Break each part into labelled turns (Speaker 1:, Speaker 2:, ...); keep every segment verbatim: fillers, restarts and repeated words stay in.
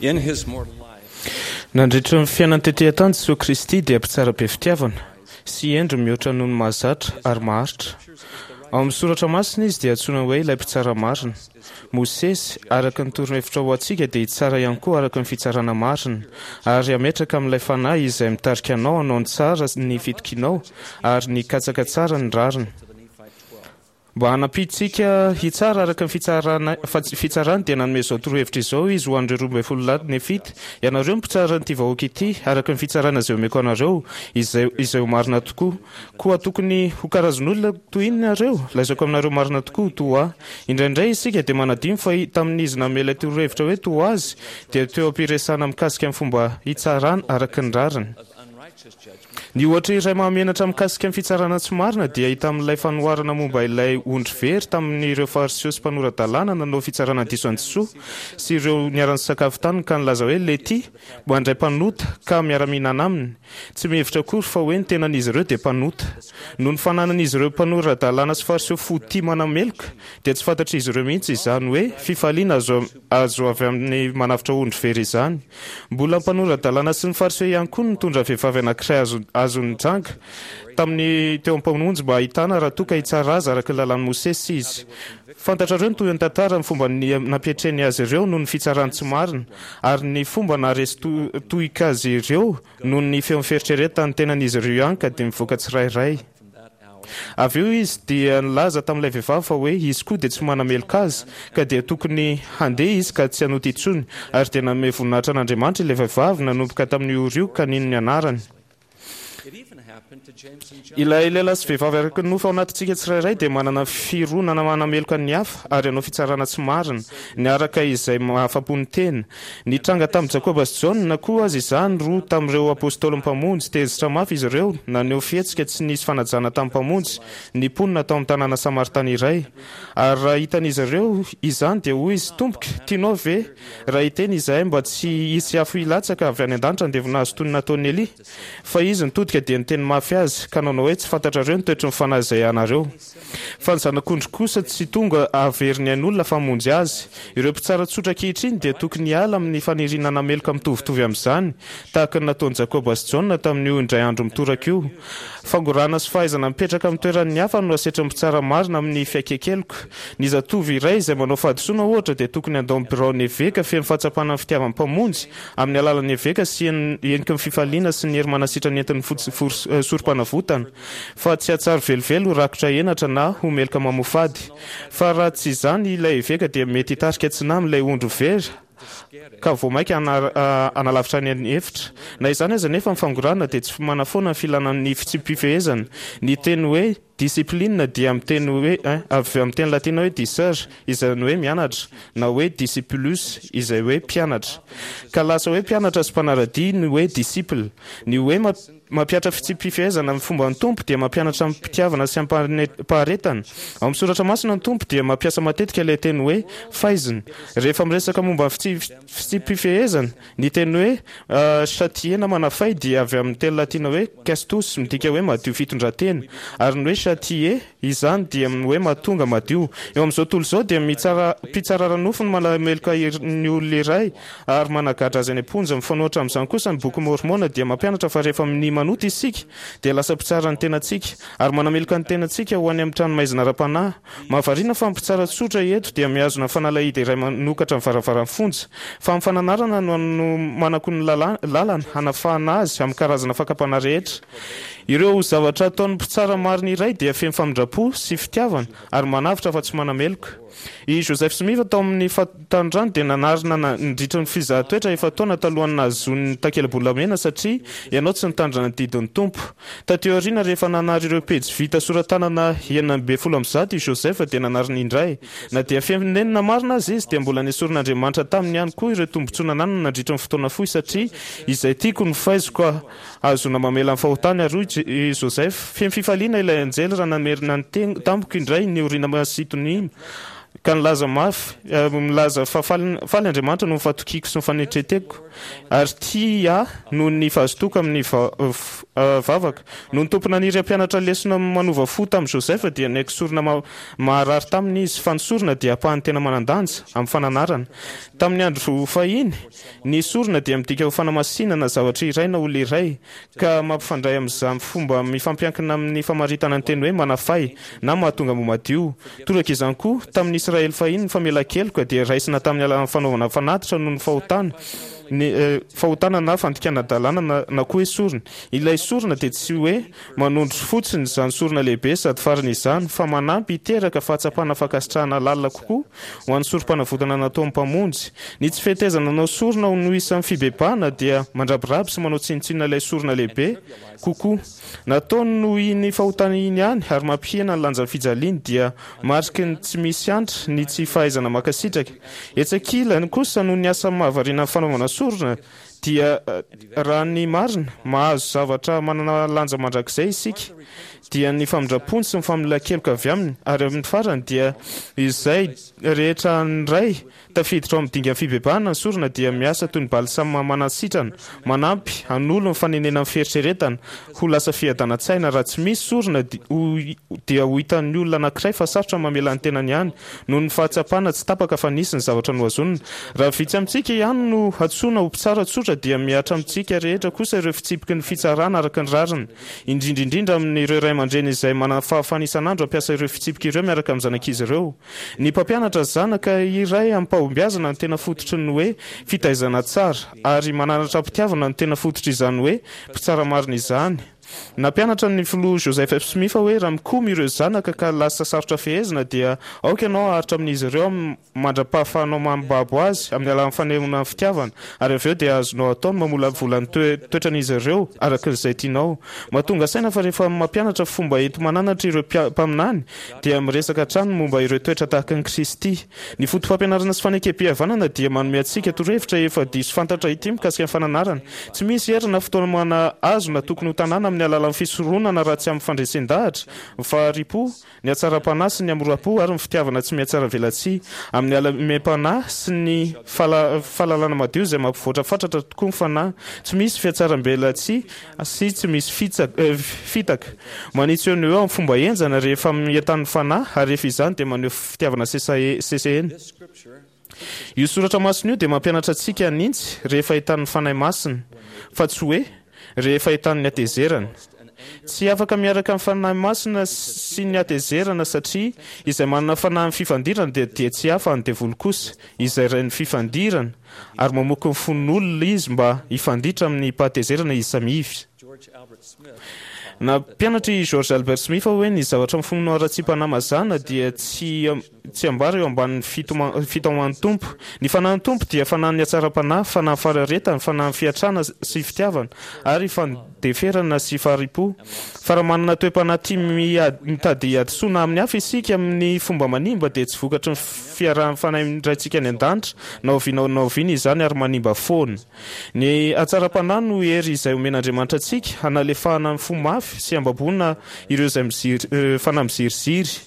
Speaker 1: In his mortal life,
Speaker 2: nandritra ny fiainantetehantany Jesosy Kristy dia mpitsara be fitiavana sy endry mihoatra noho ny mahazatra ary maharitra. Ao amin'ny soratra masina izy dia antsoina hoe ilay mpitsara marina. Mosesy araka ny torohevitra ho antsika dia hitsara ihany koa araka ny fitsarana marina, ary ametraka amin'ilay fanahy izay mitarika anao anao ny tsara ny fitokinao ary ny katsaka tsara ny rariny. Mba hanampitsika hitsara araka ny fitsarana fitsarany dia nanome izao torohevitra izao izy ho an'ireo roa ambin'ny folo lahy ny fito. Ianareo mpitsara n'ity vahoaka ity araka ny fitsarana izay omeko anareo izay izay ho marina tokoa. Koa tokony ho karazan'olona toy inareo, lazaiko aminareo marina tokoa toa. Indraindray isika dia manadio fa tamin'izy nanome ilay torohevitra hoe toa azy dia teo ampiresana mikasika amin'ny fomba hitsarana araka ny rariny. Ny ohatra iray mahamenatra mikasika amin'ny fitsarana tsy marina dia hita amin'ilay fanoharana momba ilay ondry very tamin'ireo fariseo sy mpanora-dalàna nanao fitsarana diso an'i Jesosy sy ireo niarany sakafo tany ka nilaza hoe lety mandray mpanota ka miara-mihinana aminy. Tsy mihevitra akory fa hoe ny tenan'izy ireo dia mpanota. Noho ny fananan'izy ireo mpanora-dalàna sy fariseo fody manameloka dia tsy fantatr'izy ireo mihitsy izany hoe fifaliana azo azo avy amin'ny manavitra ondry very izany. Mbola mpanora-dalàna sy ny fariseo ihany koa nitondra vehivavy anankiray azo azony janga tamin'ny teo am-pamonjy mba ahitana raha toka hitsara azy araka ny lalàn'i Mosesy izy. Fantatra ireo ny toy ny tantara ny fomba nampiatreny azy ireo noho ny fitsarany tsy marina ary ny fomba naharesy tohika azy ireo noho ny feo fieritreretany tenan'izy ireo ihany ka dia mivoaka tsirairay. Avy eo izy dia nilaza tamin'ilay vehivavy fa hoe izy koa dia tsy manameloka azy ka dia tokony handeha izy ka tsy hanoty intsony, ary dia nanome voninahitra an'Andriamanitra ilay vehivavy nanomboka tamin'ny oro io ka nino ny anarany. Ilay lehilahy sy vehivavy araka ny nofa ao anatintsika tsirairay dia manana fironana manameloka ny hafa ary anao fitsarana tsy marina ny araka izay mahafapo ny tena. Ny tranga tamin'i Jakoba sy Jaona na koa azy izany roa tamin'ireo apôstôly mpamonjy tezitra mafy izy ireo naneho fihetsika tsy nisy fanajana tamin'ny mpamonjy ny mponina tao amin'ny tanàna Samaritana iray. Ary raha hitan'izy ireo izany dia hoy izy, tompoka tianao ve raha hiteny izahay mba tsy hisy afo hilatsaka avy any an-danitra andeha vonahazo toy ny nataon'ny Elia? Fa izy nitodika dia niteny mafy azy ka nanao hoe tsy fantatrareo ny toetry ny fanahy izay anareo. Fa ny zanak'ondry kosa tsy tonga avery ny ain'olona famonjy azy. Ireo mpitsara tsotra ankehitriny dia tokony hiala amin'ny fanirinana meloka mitovitovy amin'izany tahaka ny nataon'i Jakoba sy Jaona tamin'io indray andro mitoraka io. Fangorana sy fahaizana mipetraka amin'ny toeran'ny hafa no asetra mpitsara marina amin'ny fiakekeloka. Ny zatovy iray izay manao fahadisoana ohatra dia tokony handao amin'ny biraon'ny eveka feno fahatsapana amin'ny fitiavan'ny mpamonjy amin'ny alalan'ny eveka sy endrika ny fifaliana sy ny hery manasitra ny entin'ny sorom-panavotana, fa tsy hatsary velivelo rakotra enatra na homeloka mamofady. Fa raha tsy izany ilay eveka dia mety hitarika tsinamy ilay ondro very ka vao maika analavitra ny hevitra. Na izany aza nefa mifangorana dia tsy manafoana ny filanan'ny fitsipifehezana. Ny teny hoe discipline dia amin'ny teny hoe avy amin'ny teny latina hoe diseur izay hoe mianatra, na hoe discipulus izay hoe mpianatra. Ka lasa hoe mpianatra sy mpanaradia ny hoe disciple. Ny hoe mampiatra fitsipifehezana amin'ny fomba ny tompo dia mampianatra amin'ny mpitiavana sy ampaharetana. Ao amin'ny soratra masina ny tompo dia mampiasa matetika ilay teny hoe faizina. Rehefa miresaka momba fitsipifehezana, ny teny hoe chatiena manafay dia avy amin'ny teny latina hoe castus, midika hoe madio fitondratena, ary ny hoe chatie izany dia hoe mahatonga madio. Eo amin'izao tontolo izao dia mpitsarara nofo ny manameloka ny olona iray ary managadra azy any am-ponja. Mifanohitra amin'izany kosa ny boky Mormona dia mampianatra fa rehefa amin'ny manoto isika dia lasa mpitsara ny tenantsika ary manameloka ny tenantsika ho any amin'ny trano maizina ara-panahy. Mahavariana fa mpitsara tsotra eto dia mihazona fanalahidy iray manokatra ny varavaran'ny fonja, fa amin'ny fananarana no manako ny lalana hanafahana azy amin'ny karazana fakapana rehetra. Ireo zavatra ataon'ny mpitsara marina iray dia feno famindrapo sy fitiavana ary manavitra fa tsy manameloka. I Joseph Smith tao amin'ny fatandrano dia nanarina nandritra ny fizahatoetra efa taona talohan'ny nahazoany takela-bolamena satria ianao tsy nitandrina ny didin'ny tompo. Tateo aoriana rehefa nanary ireo pejy vita soratanana enina amby folo amby zato i Joseph dia nanarina indray. Na dia fienenina marina azy izy dia mbola niesorin'Andriamanitra taminy ihany koa ireo tombontsoana anana nandritra ny fotoana fohy satria izay tiako ny faiziko azona mamela amin'ny fahotany aroy i Joseph. Feno fifaliana ilay anjely raha namerina ny tampoka indray ny oriana masitony ka nilaza mafy milaza fa faly Andriamanitra no nyfatokiko sy ny fanetreteko ary tia noho ny fahazotoka amin'ny vavaka no ny tompona niry ampianatra lesona manova fo tamin'ny Josefa dia ny aikisorona maharary taminy izy fa ny sorona dia apahany tena manandanja amin'ny fananarana. Tamin'ny andro fahiny ny sorona dia midika ho fanamasinana zavatra iray na olona iray ka mampifandray amin'izany fomba mifampiankina amin'ny famaritana ny teny hoe manafay na mahatonga mo madio. Toraka izany koa tamin'ny Israely fahiny ny famela-keloka dia raisina tamin'ny alalan'ny fanaovana fanatitra noho ny fahotana ny fahotana na fandikana dalàna na, na koa hoe sorona. Ilay sorona dia tsy hoe manondro fotsiny izany sorona lehibe sady farany izany fa manampy hiteraka fahatsapana fankasitrahana lalina kokoa ho an'ny sorom-panavotana natao mpamonjy. Ny tsy fehezana nanao sorona no isan'ny fibebahana dia mandrabiraby sy manao tsinitsinina ilay sorona lehibe kokoa. Natao no iny fahotana iny ihany ary mampihena ny lanjan'ny fijaliany dia mariky ny tsy misy antra ny tsy fahaizana makasitraka. Etsakilany kosa no ny asa mahavariana fanaovana sorona dia raha ny marina mahazo zavatra manana lanja mandrakizay isika dia ny famindrapony sy ny famela-keloka avy aminy ary amin'ny farany dia izay rehetra nyray tafiditra ao amin'ny dinga fibebahana ny sorona dia miasa toy ny balisama manasitrana manampy an'olo ny fanenena amin'ny fieritreretana ho lasa fiadanantsaina. Raha tsy misy sorona dia ho hitan'ny olona anankiray fa sarotra mamela ny tenany ihany noho ny fahatsapana tsy tapaka fa nisy ny zavatra nohazonina. Raha vitsy amintsika ihany no hatsoina ho mpitsara tsotra dia miatra amintsika rehetra kosa ireo fitsipiky ny fitsarana araka ny rariny indrindrindrindra amin'ireo ray aman-dreny izay manana fahafana isan'andro ampiasa ireo fitsipiky ireo miaraka amin'ny zanak'izy ireo. Ny mpampianatra zanaka iray ampahombiazana ny tena fototry ny hoe fitaizana tsara ary mananatra mpitiavana ny tena fototry izany hoe mpitsara marina izany. Nampianatra ny filoha Joseph F. Smith hoe raha mikomy ireo zanaka ka lasa sarotra fehezina dia aoka ianao aharitra amin'izy ireo mandra-pahafahanao mambabo azy amin'ny alalan'ny fanehoana fitiavana ary avy eo dia azonao ataony mamolavola ny toetran'izy ireo araka izay tianao. Mahatonga saina fa rehefa mampianatra fomba ento mananatra ireo mpaminany dia miresaka hatrany momba ireo toetra tahaka ny Kristy. Ny fotom-pampianarana sy fanekem-pihavanana dia manome antsika torohevitra efa diso fantatra ity mikasika ny fananarana. Tsy misy herina fotoana azo na tokony ho tanàna amin'ny alalan'ny fisoronana raha tsy amin'ny fandresen-dahatra, ny faharipo, ny hatsara-panahy sy ny amora-po ary ny fitiavana tsy mihatsara velatsia amin'ny alamem-panahy sy ny fahalalana madio izay mampivoatra fatratra tokoa ny fanahy. Tsy misy fihatsara-belatsia sy tsy misy fitaka. Manitsy eo eo amin'ny fomba enjana rehefa mientan'ny fanahy ary rehefa izany dia maneho fitiavana sesehena. Io soratra masina io dia mampianatra antsika nintsy rehefa hitan'ny fanahy masina fa tsy hoe rehefa hitan'ny atezerana. Tsy afaka miaraka amin'ny fanahy masina sy ny atezerana satria izay manana fanahy fifandirana dia dia tsy hafa ny devolo kosa izay ray ny fifandirana ary mamoky ny fon'olona izy mba hifanditra amin'ny pahatezerana izy samihivy. Na mpianatry George Albert Smith hoe ny zavatra mifonona ara-tsi-panahy mazana dia tsy tsy ambara eo ambanin'ny fitaoman'ny tompo. Ny fanahin'ny tompo dia fanahin'ny hatsara-panahy, fanahin'ny fararetana, fanahin'ny fiatrana sy fitiavana ary fandeferana sy faharipo. Fa raha manana toe-panahy tia mitady hadisoana amin'ny hafa isika amin'ny fomba manimba dia tsy vokatry ny fiarahan'ny fanahy raintsika any an-danitra na oviana na oviana izany ary manimba foana. Ny hatsara-panahy no hery izay omen'Andriamanitra antsika hanalefahana ny fo mafy sy ambabona ireo izay miziry fanahy miziriziry.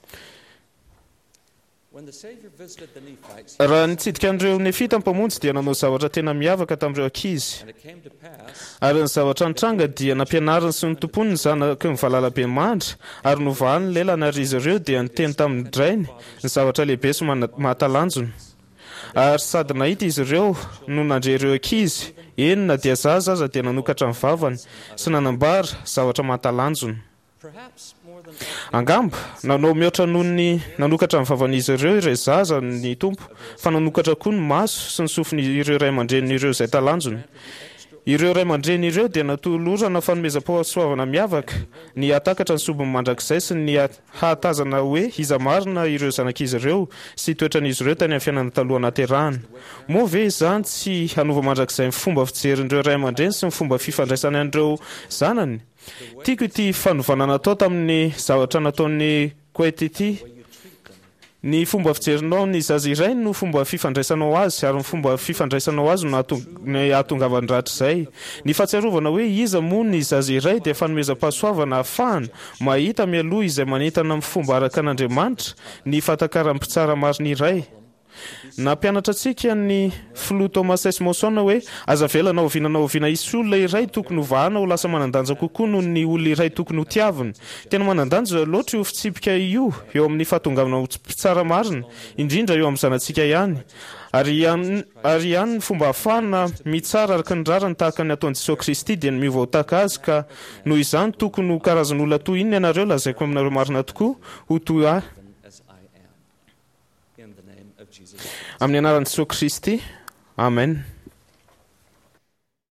Speaker 2: Raha nitsidika an'ireo Nefita mpamonjy dia nanao zavatra tena miavaka tamin'ireo ankizy ary ny zavatra nitranga dia nampianariny sy ny tompony ny zanaky ny valalabe mandra ary novahany ny lelana ary izy ireo dia niteny tamin'ny drainy ny zavatra lehibe sy mahatalanjona ary sady nahita izy ireo no nandre ireo ankizy enina dia zaza aza dia nanokatra ny vavany sy nanambara zavatra mahatalanjona. Angamba nanao mihoatra noho ny nanokatra ny vavan'izy ireo ireo zaza ny tompo fa nanokatra koa ny maso sy ny sofin'ireo ray aman-dren'ireo izay talanjona. Ireo ray aman-dren'ireo dia natolorana fanomezam-pahasoavana miavaka ny hatakatra ny sobiny mandrakizay sy ny hahatazana hoe iza marina ireo zanak'izy ireo sy toetran'izy ireo tany amin'ny fiainana taloha naterahana. Moa ve izany tsy hanova mandrakizay ny fomba fijerin'ireo ray aman-dreny sy ny fomba fifandraisany an'ireo zanany? Tiako ity fanovana natao tamin'ny zavatra nataon'ny Koety ity. ny fomba fijerinao ny zaza iray no fomba fifandraisanao azy ary ny fomba fifandraisanao azy no ahatongavany-dratra izay. Ny fahatsiarovana hoe iza moa ny zaza iray dia fanomezam-pahasoavana ahafahana mahita mialoha izay manentana amin'ny fomba araka an'Andriamanitra ny fatakaram-pitsara marina iray. Nampianatra antsika ny filoha Thomas S. Monson hoe aza velana ovinana oviana isy olona iray tokony ho vahana ho lasa manandanja kokoa noho ny olona iray tokony ho tiavina. Tena manandanja loatra io fitsipika io eo amin'ny fahatongavana pitsara marina, indrindra eo amin'ny zanantsika ihany. Ary ihany ary ihany ny fomba ahafahana mitsara araka ny rariny tahaka ny ataon'i Jesosy Kristy dia ny miovaotaka azy ka noho izany tokony ho karazan'olona toy inona ianareo lazaiko aminareo marina tokoa ho toy ahy. Amin'ny anaran'i Jesosy Kristy. Amen.